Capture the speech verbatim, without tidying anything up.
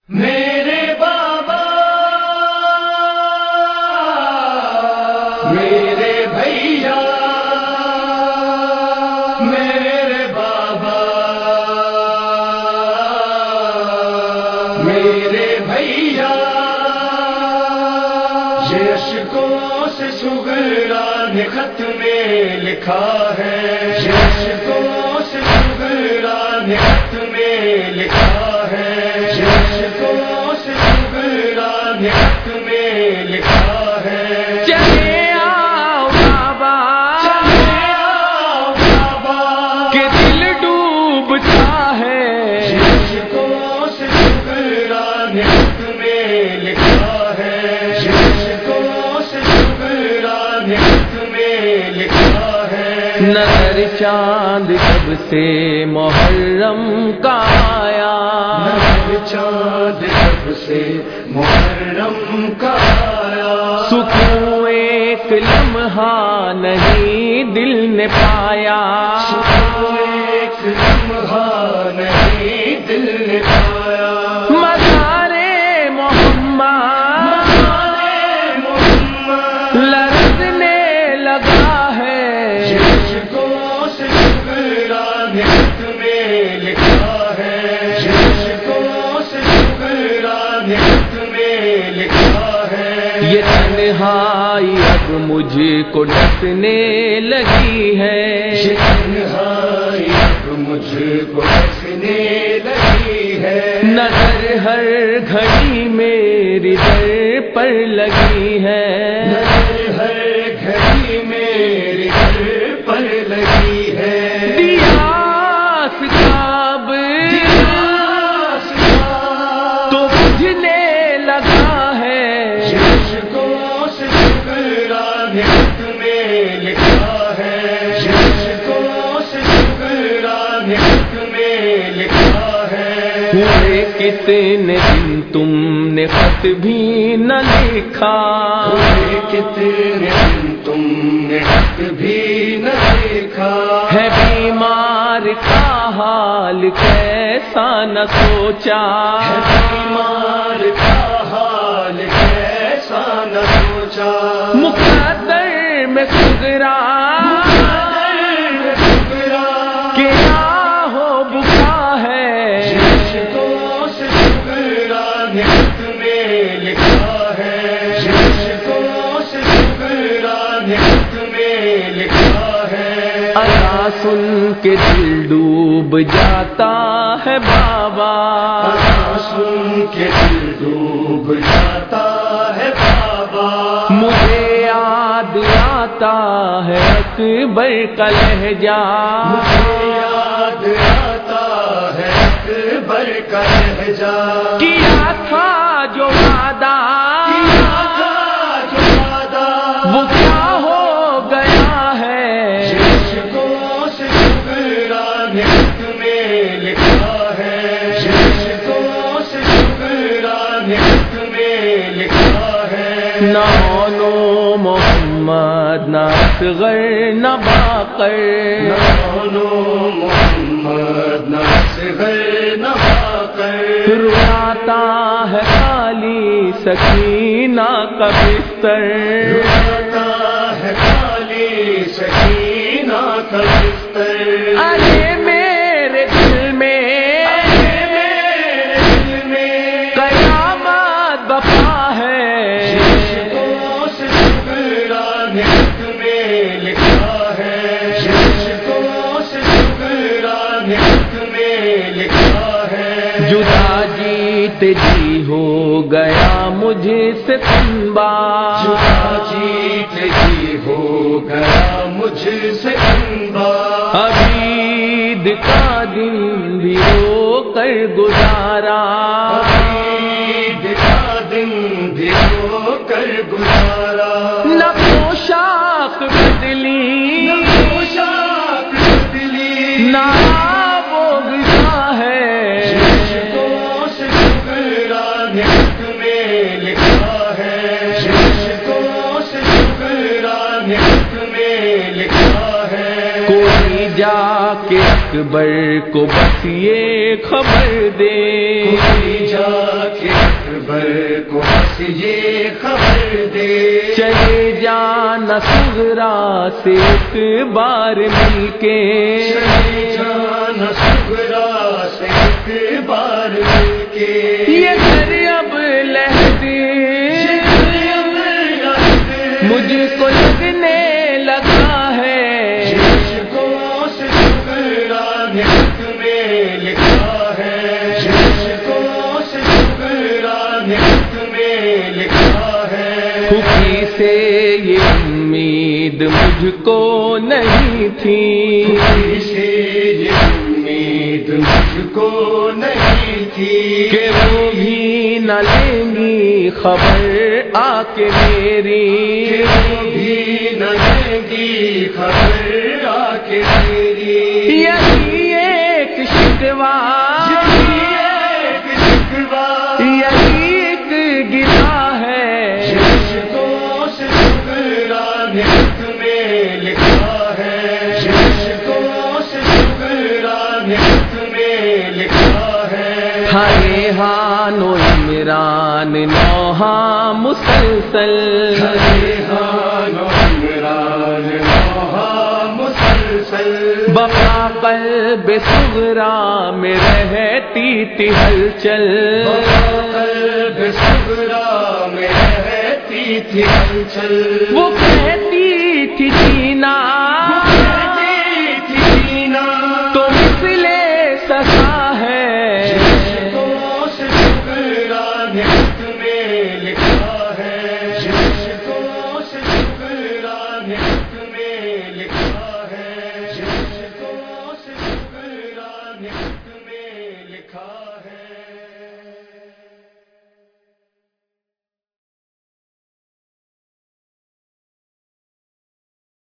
میرے بابا میرے بھیا میرے بابا میرے بھیا یہ اشکوں سے سغرا نے خط میں لکھا ہے، یہ اشکوں سے سغرا نے خط میں لکھا ہے، یہ اشکوں سے سغرا نے خط میں لکھا ہے۔ چلے آؤ بابا چلے آؤ بابا کہ دل ڈوبتا ہے، یہ اشکوں سے سغرا نے خط میں لکھا ہے، یہ اشکوں سے سغرا نے خط میں لکھا ہے۔ نظر چاند کب سے محرم کا آیا، نظر چاند کب سے محرم کا آیا، سکون ایک لمحہ نہیں دل نے پایا، سکون ایک لمحہ نہیں دل نے پایا۔ مزار محمد مزار محمد لرزنے لگا ہے، یہ اشکوں سے سغرا نے خط میں لکھا ہے، یہ اشکوں سے سغرا نے خط میں لکھا ہے۔ یہ تنہائی اب مجھ کو ڈسنے لگی ہے، یہ تنہائی اب مجھ کو ہنسنے لگی ہے، نظر ہر گھڑی میری در پر لگی ہے، نظر ہر گھڑی میرے گھر پر لگی ہے۔ دیا ستاب تو بجھنے لگا ہے، یہ اشکوں سے سغرا نے خط میں لکھا ہے، یہ اشکوں سے سغرا نے خط میں لکھا ہے۔ ہوئے کتنے دن تم نے خط بھی نہ لکھا، ہوئے کتنے دن تم نے خط بھی نہ دیکھا، ہے بیمار کا حال کیسا نہ سوچا، ہے بیمار کا حال کیسا نہ سوچا۔ مقدر میں سغرا کیا ہو بکا ہے، یہ اشکوں سے سغرا نے خط میں لکھا ہے، یہ اشکوں سے سغرا نے خط میں لکھا ہے۔ ادا سن کے دل ڈوب جاتا ہے بابا، ادا سن کے دل ڈوب جاتا ہے بابا، مجھے یاد آتا ہے اکبر کا لہجہ، مجھے یاد آتا ہے اکبر کا لہجہ، کیا تھا جو وعدہ کیا تھا جو وعدہ وہ کیا ہو گیا ہے، یہ اشکوں سے سغرا نے خط میں لکھا ہے، یہ اشکوں سے سغرا نے خط میں لکھا ہے۔ نہ نو محمد نہ اصغر نہ باقر، نہ محمد نہ اصغر نہ باقر، رلاتا ہے خالی سکینہ کا بستر، رلاتا ہے خالی سکینہ کا بستر۔ ارے میرے دل میں ارے میرے دل میں قیامت بپا ہے، یہ اشکوں سے سغرا نے خط میں لکھا ہے، یہ اشکوں سے سغرا نے خط میں لکھا ہے۔ جدا جیت جی ہو گیا مجھے سے تنبا، جدا جیت جی ہو گیا مجھ سے انبا، عبید کا دن بھی رو کر گزارا، عید کا دن بھی ہو کر گزارا، نہ پوشاک بدلی نہ پوشاک بدلی، نہ وہ غذا ہے، یہ اشکوں سے سغرا نے خط میں لکھا ہے، یہ اشکوں سے سغرا نے خط میں لکھا ہے۔ کوئی جا کے اکبر کو بس یہ خبر دے، کوئی جا کے کو بس یہ خبر دے، چلے جانا صغرا سے ایک بار مل کے، چلے جانا صغرا سے ایک بار مل کے، یہ گھر اب لہدے مجھ کو لگنے لگا ہے، عشقوں سے صغرا نے خط میں لکھا ہے، عشقوں سے صغرا نے خط میں لکھا ہے، خوشی سے یہ امید مجھ کو نہیں تھی، خوشی سے یہ امید مجھ کو نہیں تھی کہ وہ بھی نہ لیں گی خبر آ کے میری، کہ وہ بھی نہ لیں گی خبر آ کے میری، یہی ایک شکوہ یہی ایک شکوہ، یہی ایک گلا ہے، عشقوں سے صغرا نے خط میں لکھا ہے، عشقوں سے صغرا نے خط میں لکھا ہے، ہائے ہان و عمران نوحہ مسلسل، ریحان و عمران نوحہ مسلسل، بقا قلب صغرا میں رہتی تھی ہلچل، قلب صغرا میں رہتی تھی ہلچل، وہ کہتی تھی جینا